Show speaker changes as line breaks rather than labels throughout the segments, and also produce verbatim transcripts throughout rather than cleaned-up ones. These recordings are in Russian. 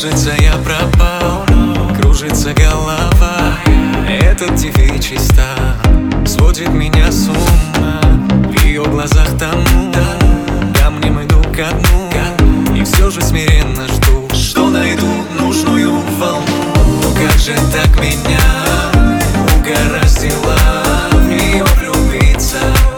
Кажется, я пропал, кружится голова. Этот девичий стан сводит меня с ума. В ее глазах тону, камнем иду ко дну. И все же смиренно жду, что найду нужную волну. Но как же так меня угораздило в нее влюбиться?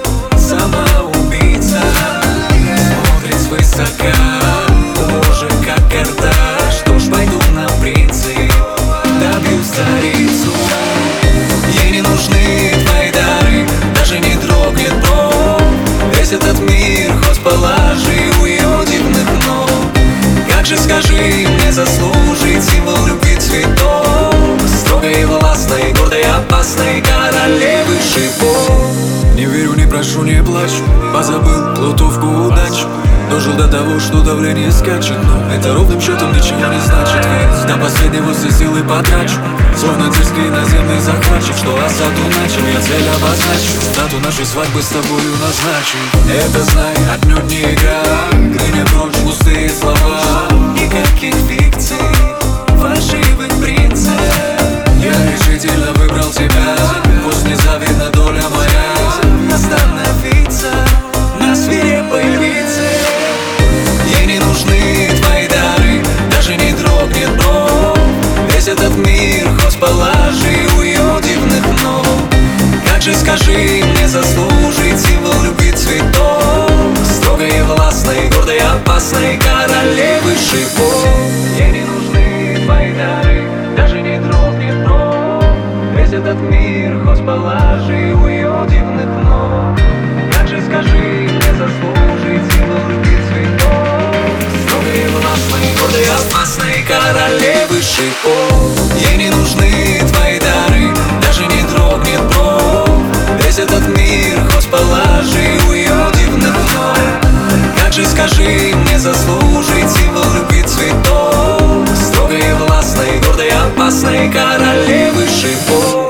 Самоубийца смотрит свысока, боже, как горда. Что ж, пойду на принцип, добью царицу. Ей не нужны твои дары, даже не дрогнет бровь. Весь этот мир хоть положи у ее дивных ног. Как же, скажи, мне заслужить символ любви цветов? Строгой и властной, гордой, опасной королевы шипов. Не верю, не прошу, не плачу, позабыл плутовку удачу. Дожил до того, что давление скачет, но это ровным счетом ничего не значит. Ведь до последнего все силы потрачу, словно дерзкий наземный захватчик, что осаду начал, я цель обозначу. Дату нашей свадьбы с тобою назначу. Это, знай, отнюдь не игра, грыня прочь пустые слова. Никаких фикций, фальшивых принцев. Я решительно выбрал тебя, пусть незавидна доля моя. Остановиться на свирепой львице. Ей не нужны твои дары, даже не дрогнет бровь. Весь этот мир хоть положи у ее дивных ног. Как же, скажи, мне заслужить символ любви цветов? Строгой и властной, гордой, опасной королевы шипов. Ей не нужны твои дары, даже не дрогнет бровь. Весь этот мир хоть положи у ее дивных ног. Как же, скажи, мне заслужить символ любви цветов? Строгой и властной, гордой, опасной королевы шипов. Ей не нужны твои дары, даже не дрогнет бровь. Весь этот мир хоть положи у ее дивных ног. Как же, скажи, мне заслужить символ любви цветов? Строгой и властной, гордой, опасной королевы шипов.